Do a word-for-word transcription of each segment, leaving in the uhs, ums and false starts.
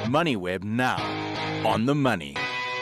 MoneyWeb now, on the money.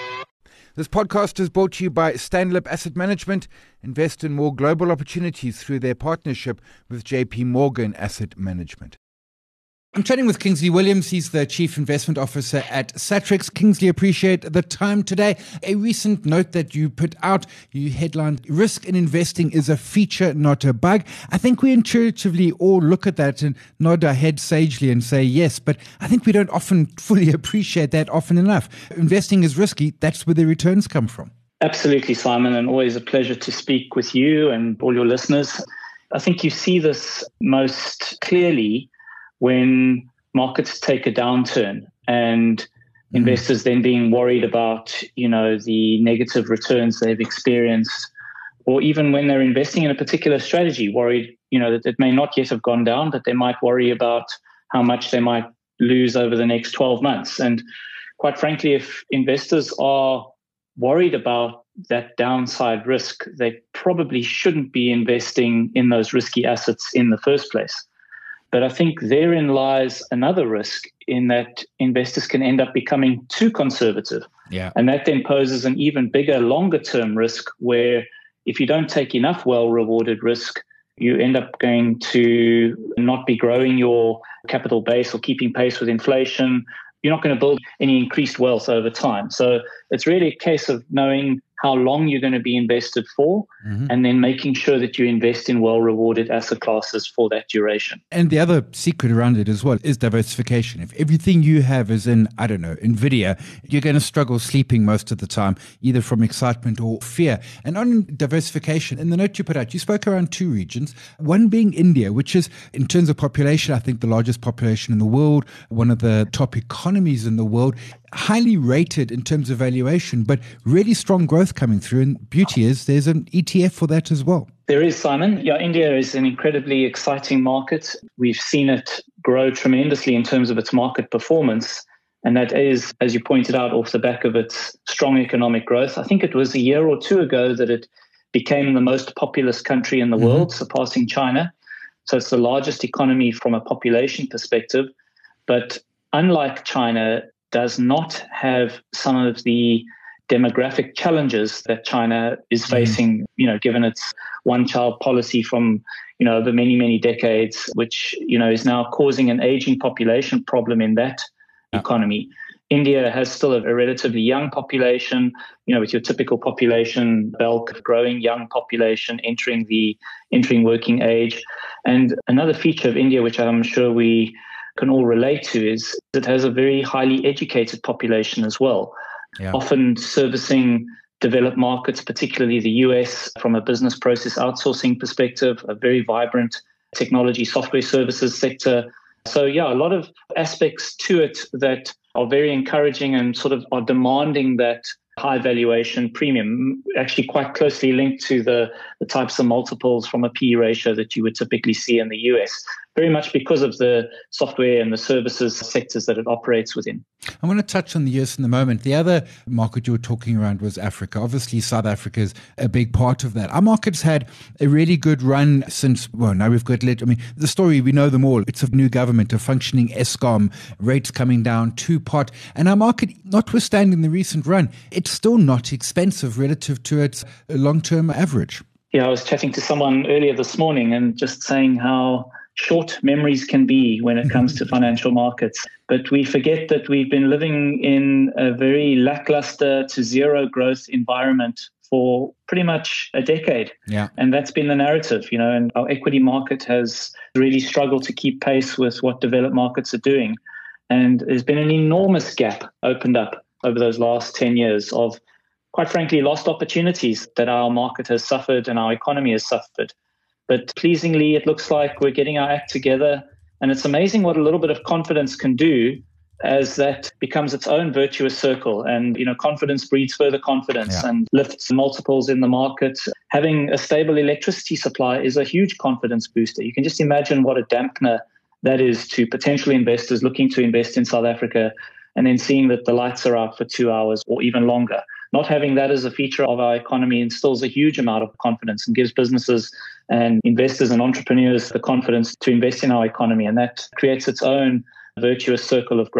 This podcast is brought to you by Stanlib Asset Management. Invest in more global opportunities through their partnership with J P Morgan Asset Management. I'm chatting with Kingsley Williams. He's the Chief Investment Officer at Satrix. Kingsley, appreciate the time today. A recent note that you put out, you headlined, "Risk in investing is a feature, not a bug." I think we intuitively all look at that and nod our head sagely and say yes, but I think we don't often fully appreciate that often enough. Investing is risky. That's where the returns come from. Absolutely, Simon, and always a pleasure to speak with you and all your listeners. I think you see this most clearly when markets take a downturn and mm. investors then being worried about, you know, the negative returns they've experienced, or even when they're investing in a particular strategy, worried, you know, that it may not yet have gone down, but they might worry about how much they might lose over the next twelve months. And quite frankly, if investors are worried about that downside risk, they probably shouldn't be investing in those risky assets in the first place. But I think therein lies another risk in that investors can end up becoming too conservative. Yeah. And that then poses an even bigger, longer term risk where if you don't take enough well-rewarded risk, you end up going to not be growing your capital base or keeping pace with inflation. You're not going to build any increased wealth over time. So it's really a case of knowing how long you're going to be invested for, mm-hmm. and then making sure that you invest in well-rewarded asset classes for that duration. And the other secret around it as well is diversification. If everything you have is in, I don't know, NVIDIA, you're going to struggle sleeping most of the time, either from excitement or fear. And on diversification, in the note you put out, you spoke around two regions, one being India, which is, in terms of population, I think the largest population in the world, one of the top economies in the world, highly rated in terms of valuation, but really strong growth coming through. And beauty is there's an E T F for that as well. There is, Simon. Yeah, India is an incredibly exciting market. We've seen it grow tremendously in terms of its market performance. And that is, as you pointed out, off the back of its strong economic growth. I think it was a year or two ago that it became the most populous country in the mm-hmm. world, surpassing China. So it's the largest economy from a population perspective. But unlike China, does not have some of the demographic challenges that China is facing, mm. you know, given its one-child policy from, you know, over many, many decades, which, you know, is now causing an aging population problem in that yeah. economy. India has still a, a relatively young population, you know, with your typical population bulk, growing young population entering the entering working age. And another feature of India, which I'm sure we can all relate to, is it has a very highly educated population as well, yeah. often servicing developed markets, particularly the U S, from a business process outsourcing perspective, a very vibrant technology software services sector. So, yeah, a lot of aspects to it that are very encouraging and sort of are demanding that high valuation premium, actually quite closely linked to the, the types of multiples from a P E ratio that you would typically see in the U S, very much because of the software and the services sectors that it operates within. I want to touch on the U S in a moment. The other market you were talking around was Africa. Obviously, South Africa is a big part of that. Our market's had a really good run since, well, now we've got, I mean, the story, we know them all. It's a new government, a functioning Eskom, rates coming down, two-pot. And our market, notwithstanding the recent run, it's still not expensive relative to its long-term average. Yeah, I was chatting to someone earlier this morning and just saying how short memories can be when it comes to financial markets. But we forget that we've been living in a very lackluster to zero growth environment for pretty much a decade. Yeah. And that's been the narrative, you know, and our equity market has really struggled to keep pace with what developed markets are doing. And there's been an enormous gap opened up over those last ten years of, quite frankly, lost opportunities that our market has suffered and our economy has suffered. But pleasingly, it looks like we're getting our act together. And it's amazing what a little bit of confidence can do as that becomes its own virtuous circle. And, you know, confidence breeds further confidence yeah. and lifts multiples in the market. Having a stable electricity supply is a huge confidence booster. You can just imagine what a dampener that is to potential investors looking to invest in South Africa and then seeing that the lights are out for two hours or even longer. Not having that as a feature of our economy instills a huge amount of confidence and gives businesses and investors and entrepreneurs the confidence to invest in our economy. And that creates its own virtuous circle of growth.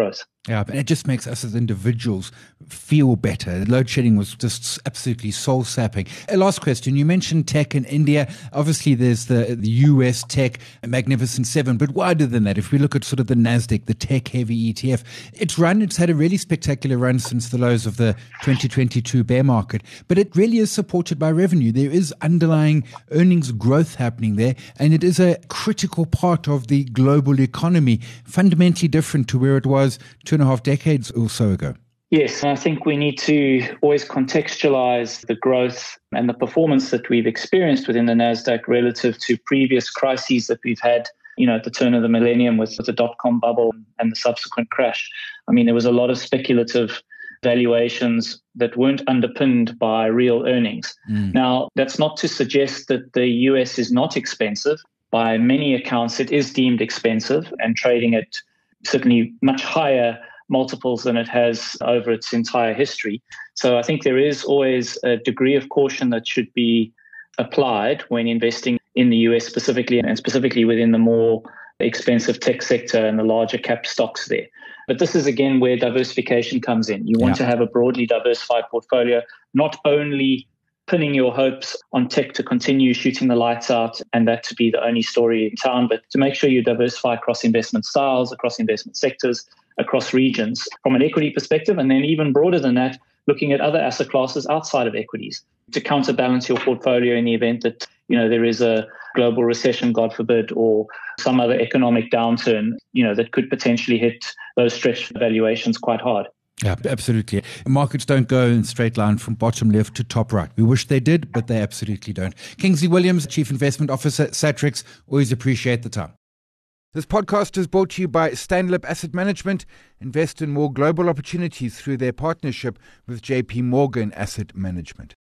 Yeah, and it just makes us as individuals feel better. Load shedding was just absolutely soul-sapping. A last question. You mentioned tech in India. Obviously, there's the, the U S tech, Magnificent Seven. But wider than that, if we look at sort of the NASDAQ, the tech-heavy E T F, it's run, it's had a really spectacular run since the lows of the twenty twenty-two bear market. But it really is supported by revenue. There is underlying earnings growth happening there. And it is a critical part of the global economy, fundamentally different to where it was two and a half decades or so ago. Yes, and I think we need to always contextualize the growth and the performance that we've experienced within the NASDAQ relative to previous crises that we've had, you know, at the turn of the millennium with the dot-com bubble and the subsequent crash. I mean, there was a lot of speculative valuations that weren't underpinned by real earnings. Mm. Now, that's not to suggest that the U S is not expensive. By many accounts, it is deemed expensive and trading at certainly much higher multiples than it has over its entire history. So I think there is always a degree of caution that should be applied when investing in the U S specifically, and specifically within the more expensive tech sector and the larger cap stocks there. But this is, again, where diversification comes in. You want yeah. to have a broadly diversified portfolio, not only pinning your hopes on tech to continue shooting the lights out and that to be the only story in town, but to make sure you diversify across investment styles, across investment sectors, across regions from an equity perspective, and then even broader than that, looking at other asset classes outside of equities to counterbalance your portfolio in the event that, you know, there is a global recession, God forbid, or some other economic downturn, you know, that could potentially hit those stretched valuations quite hard. Yeah, absolutely. Markets don't go in a straight line from bottom left to top right. We wish they did, but they absolutely don't. Kingsley Williams, Chief Investment Officer at Satrix, always appreciate the time. This podcast is brought to you by Stanlip Asset Management. Invest in more global opportunities through their partnership with J P Morgan Asset Management.